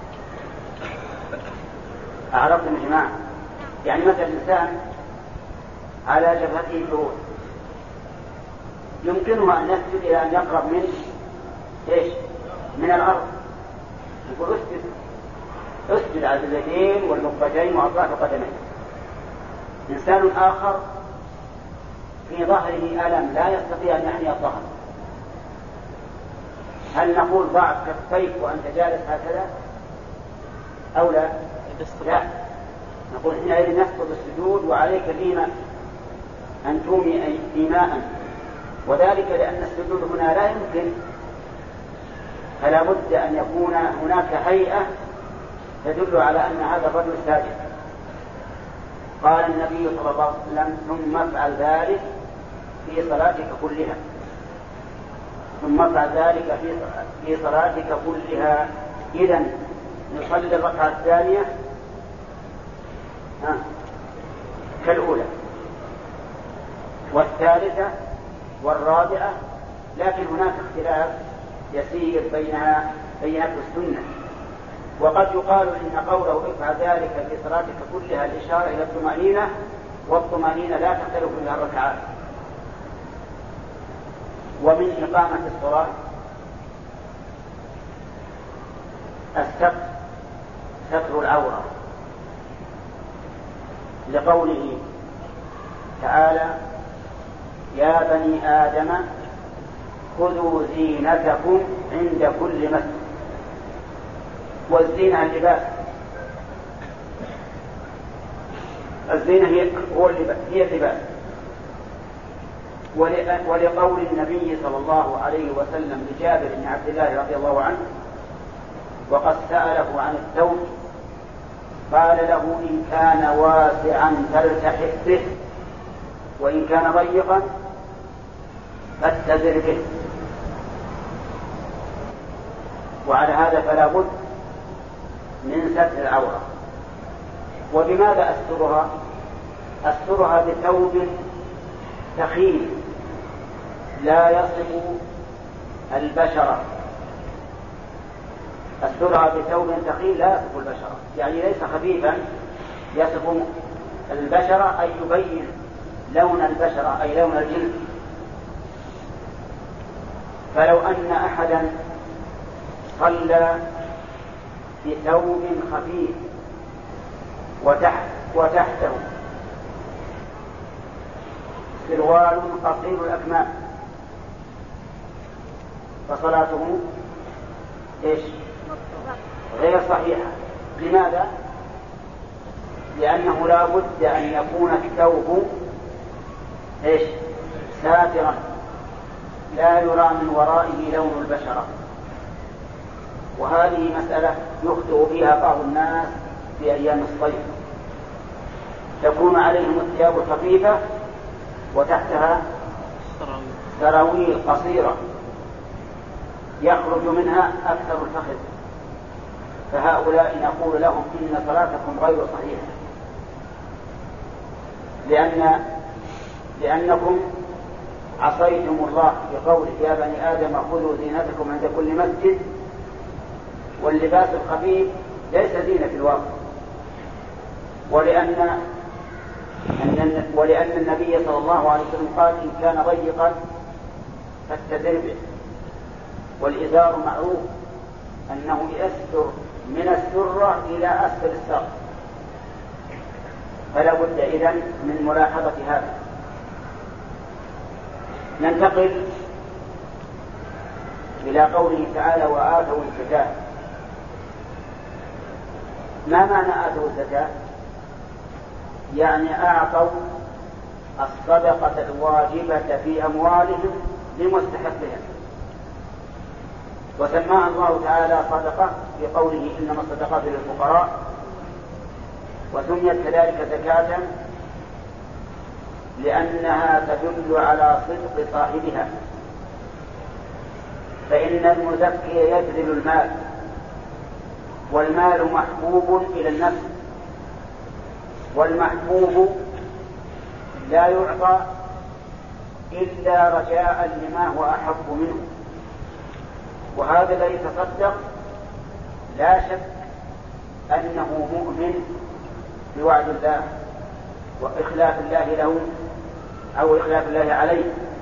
أعرفتم يا جماعة؟ يعني مثلا الإنسان على جبهته جروح يمكنه أن يسجد إلى أن يقرب من إيش؟ من الأرض، يقول أسجد أسجد على اليدين والركبتين وأطراف القدمين. إنسان آخر في ظهره ألم لا يستطيع أن يحمي الظهر، هل نقول ضع كفيك وأنت جالس هكذا أو لا؟ لا، نقول حينئذ نسقط السجود وعليك فيما أن تومي إيماء، وذلك لأن السجود هنا لا يمكن، فلا بد أن يكون هناك هيئة تدل على أن هذا الرجل ساجد. قال النبي صلى الله عليه وسلم ثم افعل ذلك في صلاتك كلها، ثم افعل ذلك في صلاتك كلها. إذن نصلي الركعة الثانية ها كالأولى والثالثة والرابعة، لكن هناك اختلاف يسير بينها بين السنة. وقد يقال إن قوله افعل ذلك في صلاتك كلها الإشارة إلى الطمأنينة، والطمأنينة لا تختلف فيها الركعات. ومن إقامة الصلاة الستر، ستر العورة، لقوله تعالى يا بني آدم خذوا زينتكم عند كل مسجد. والزينة اللباس، الزينة هي هو اللباس هي اللباس. ولقول النبي صلى الله عليه وسلم لجابر بن عبد الله رضي الله عنه وقد سأله عن الثوب قال له إن كان واسعا فالتحف به وإن كان ضيقا فاتزر به. وعلى هذا فلا بد من ستر العورة، وبماذا أسترها؟ أسترها بثوب ثقيل لا يصف البشرة، أسترها بثوب ثقيل لا يصف البشرة، يعني ليس خفيفا يصف البشرة أي يبين لون البشرة أي لون الجلد. فلو أن أحدا صلى بثوب خفيف وتحت وتحته سروال قصير الأكمام فصلاته إيش؟ غير صحيحة. لماذا؟ لأنه لا بد أن يكون الثوب إيش؟ ساترا لا يرى من ورائه لون البشرة. وهذه مسألة يخطئ فيها بعض الناس في أيام الصيف، تكون عليهم الثياب الخفيفة وتحتها سراويل قصيرة يخرج منها أكثر الفخذ، فهؤلاء نقول لهم إن صلاتكم غير صحيحة، لأن لأنكم عصيتم الله بقوله يا بني آدم خذوا زينتكم عند كل مسجد، واللباس الخفيف ليس زينة في الواقع. ولأن ولأن النبي صلى الله عليه وسلم قال إن كان ضيقا فاستدر به، والإزار معروف أنه يستر من السرة إلى أسفل الساق، فلا بد إذن من ملاحظة هذا. ننتقل إلى قوله تعالى وآتوا الزكاة. ما معنى آتوا الزكاة؟ يعني أعطوا الصدقة الواجبة في أموالهم لمستحقها، وسماها الله تعالى صدقة بقوله إنما الصدقات للفقراء، وسميت كذلك زكاة لأنها تدل على صدق صاحبها، فإن المزكي يبذل المال، والمال محبوب إلى النفس، والمحبوب لا يعطى إلا رجاء لما هو أحب منه. وهذا الذي يتصدق لا شك أنه مؤمن بوعد الله وإخلاف الله له أو إخلاف الله عليه،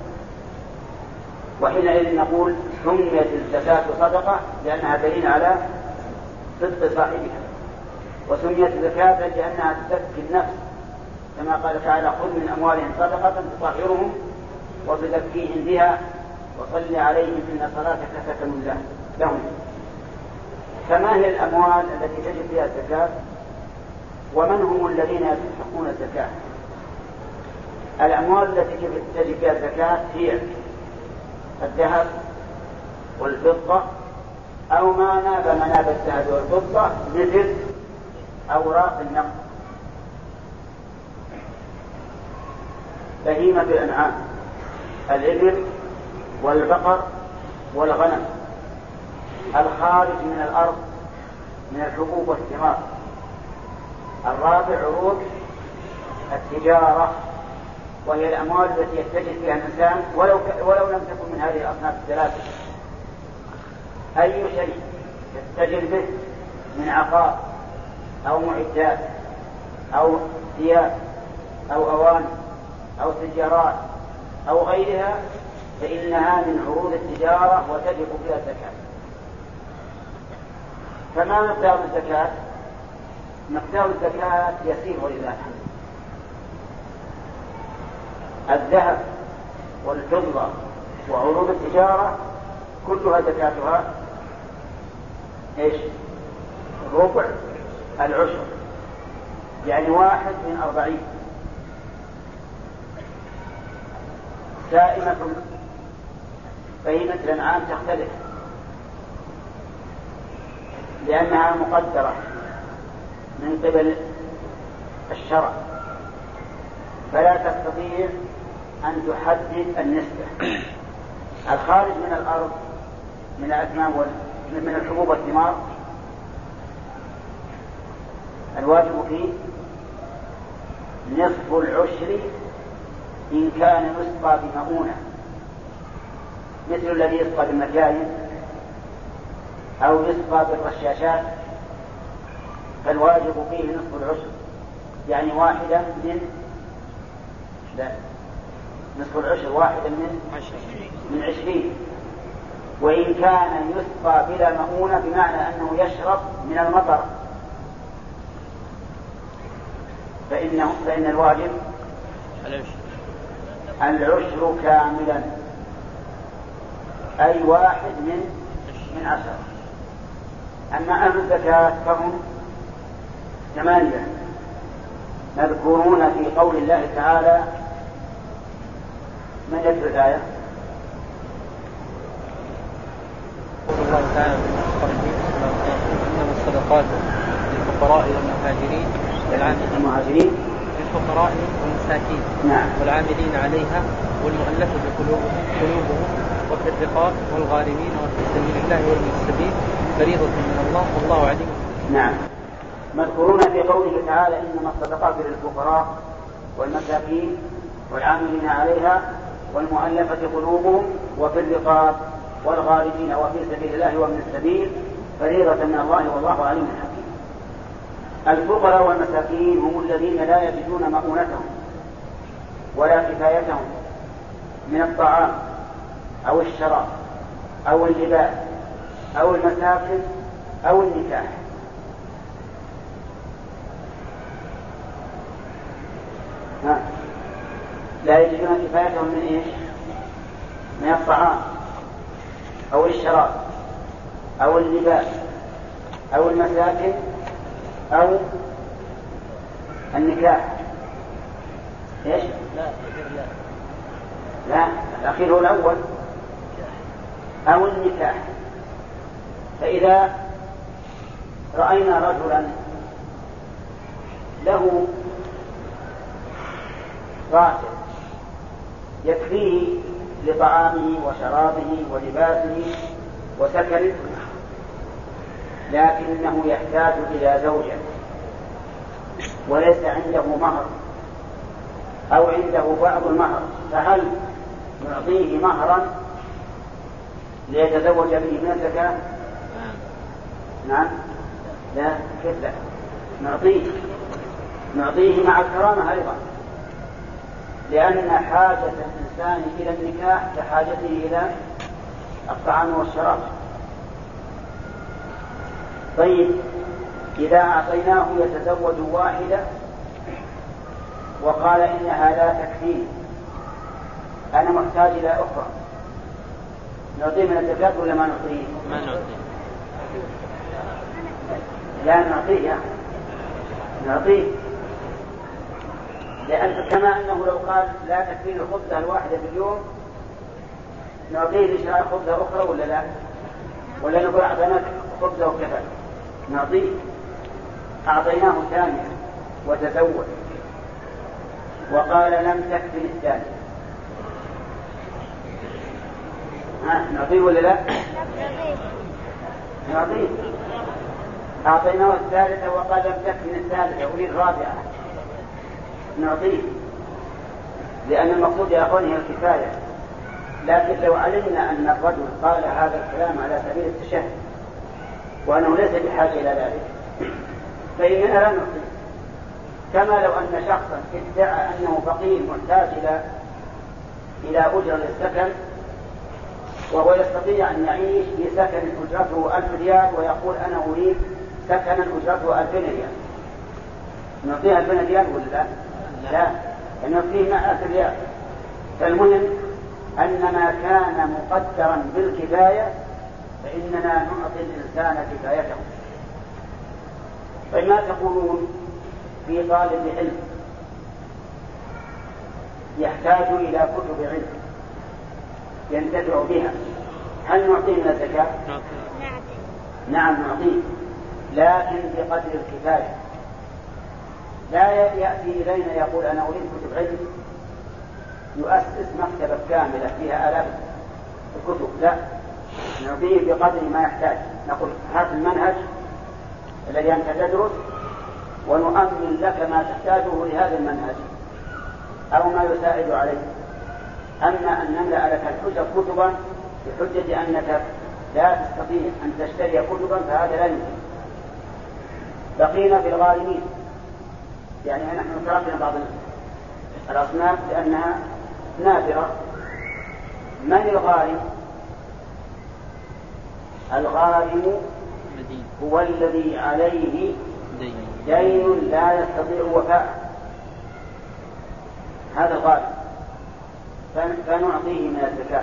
وحينئذ نقول سميت الزكاة صدقة لأنها دليل على صدق صاحبها، وسميت زكاة لأنها تزكي النفس كما قال تعالى خذ من أموالهم صدقة تطهرهم وتزكيهم بها وصل عليهم إن صلاتك سكن لهم. فما هي الأموال التي تجب فيها الزكاة؟ ومن هم الذين يستحقون الزكاة؟ الأموال التي تجب فيها الزكاة هي الذهب والفضة أو ما ناب مناب الذهب والفضة مثل أوراق النقد. بهيمة الأنعام الإبل والبقر والغنم الخارج من الأرض من الحبوب والثمار. الرابع عروض التجارة، وهي الأموال التي يتجد فيها الإنسان ولو, ولو لم تكن من هذه الأصناف الثلاثة. أي شيء يتجد به من عقار أو معدات أو ثياب أو أواني أو سيارات أو غيرها فإنها من عروض التجارة وتجب فيها الزكاة. فما مقدار الزكاة؟ مقدار الزكاة يسير ولله الحمد. الذهب والفضة وعروض التجارة كلها زكاتها ايش؟ ربع العشر، يعني واحد من أربعين. سائمة بهيمة الأنعام تختلف لأنها مقدرة من قبل الشرع، فلا تستطيع أن تحدد النسبة. الخارج من الأرض من الأكمام من الحبوب والثمار الواجب فيه نصف العشر إن كان يسقى بمؤونة، مثل الذي يسقى بالمكاين أو يسقى بالرشاشات، فالواجب فيه نصف العشر، يعني واحدة من لا نصف العشر واحدة من من عشرين. وإن كان يسقى بلا مؤونة بمعنى أنه يشرب من المطر فإنه فإن الواجب العشر كاملا، أي واحد من من عشرة. أما أهل الزكاة فهم ثمانية مذكورون في قول الله تعالى. من يتلو الآية؟ قول الله تعالى إنما الصدقات للفقراء والمهاجرين والمهاجرين للفقراء والمساكين نعم. والعاملين عليها والمؤلفة قلوبهم وفي الرقاب والغارمين وفي سبيل الله وابن السبيل فريضة من الله والله عليم. نعم. مذكورون في قوله تعالى إنما الصدقات للفقراء والمساكين والعاملين عليها والمؤلفة قلوبهم وفي الرقاب والغارمين وفي سبيل الله وابن السبيل فريضة من الله والله عليم حكيم. الفقراء والمساكين هم الذين لا يجدون مؤونتهم ولا كفايتهم من الطعام أو الشراب أو اللباس أو المساكن أو النكاح. لا يجدون كفايتهم من إيش؟ من الطعام أو الشراب أو اللباس أو المساكن أو النكاح. إيش؟ لا لا الأخير هو الأول، أو النكاح. فإذا رأينا رجلا له راتب يكفيه لطعامه وشرابه ولباسه وسكنه، لكنه يحتاج إلى زوجة وليس عنده مهر أو عنده بعض المهر، فهل نعطيه مهرا ليتزوج به من الزكاة؟ نعم. لا كيف لا نعطيه نعطيه مع الكرامة أيضا، لأن حاجة الإنسان إلى النكاح كحاجته إلى الطعام والشراب. طيب إذا أعطيناه يتزوج واحدة وقال إنها لا تكفيني أنا محتاج إلى أخرى، نعطيه من الزكاة ولا ما نعطيه؟ ما نعطيه. لا نعطيه يعني. نعطيه لأن كما أنه لو قال لا تكفيني الخبزة الواحدة في اليوم نعطيه لشراء خبزة أخرى ولا لا؟ ولا نقول أعطيناك خبزة وكفى؟ نعطيه. أعطيناه ثانية وتزوج وقال لم تكفني الثانية، ها نعطيه ولا لا؟ نعطيه. أعطيناه الثالثة وقال لم تكفني الثالثة أريد الرابعة، نعطيه، لأن المقصود يا أخواني هي الكفاية. لكن لو علمنا أن الرجل قال هذا الكلام على سبيل التشهي وأنه ليس بحاجة إلى ذلك فإننا لا نعطيه. كما لو أن شخصا ادعى أنه فقير محتاج إلى إلى أجرة للسكن وهو يستطيع أن يعيش في سكن أجرته ألف ريال ويقول أنا أريد سكنا أجرته ألفين ريال، نعطيه ألفين ريال ولا لا؟ لا، نعطيه مع ألف ريال. فالمهم أن ما كان مقدرا بالكفاية فإننا نعطي الإنسان كفايته. فما تقولون في طالب علم يحتاج إلى كتب علم ينتفع بها، هل نعطيه من الزكاة؟ نعم نعطيه، لكن بقدر الكفاية. لا يأتي إلينا يقول أنا أريد كتب علم يؤسس مكتبة كاملة فيها آلاف الكتب، لا، نعطيه بقدر ما يحتاج. نقول هذا المنهج الذي أنت تدرس ونؤمن لك ما تحتاجه لهذا المنهج أو ما يساعد عليه. أما أن نملأ لك الحجة كتبا بحجة أنك لا تستطيع أن تشتري كتبا فهذا لا يمكن. بقينا في الغارمين، يعني نحن تركنا بعض الأصناف لأنها نادرة. من الغارم؟ الغارم هو الذي عليه دين لا يستطيع وفاءه، هذا الغارم، فنعطيه من الزكاة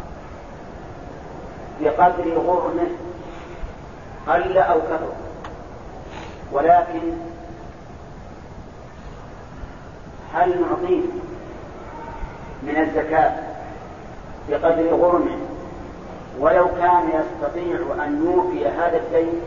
بقدر غرمه قل أو كثر. ولكن هل نعطيه من الزكاة بقدر غرمه ولو كان يستطيع أن يوفي هذا الدين؟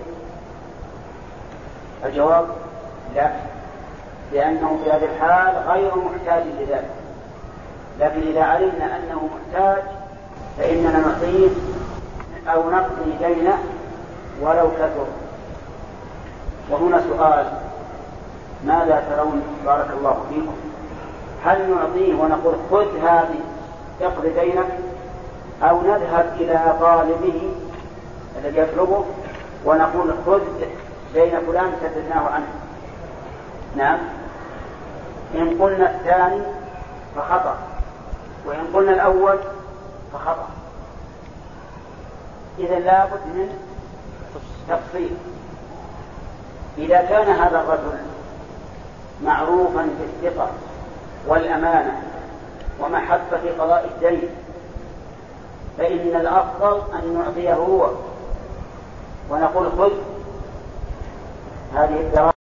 الجواب لا، لأنه في هذه الحال غير محتاج لذلك. لكن إذا علمنا أنه محتاج فإننا نعطيه أو نقضي دينه ولو كثر. وهنا سؤال: ماذا ترون بارك الله فيكم؟ هل نعطيه ونقول خذ هذه اقض دينك، أو نذهب إلى طالبه الذي يطلبه ونقول خذ دين فلان سددناه عنه؟ نعم، إن قلنا الثاني فخطأ، وإن قلنا الأول فخطأ. إذا لا بد من تفصيل. إذا كان هذا الرجل معروفا بالثقة والأمانة ومحبة قضاء الدين فإن الأفضل أن نعطيه هو ونقول خذ هذه الدراهم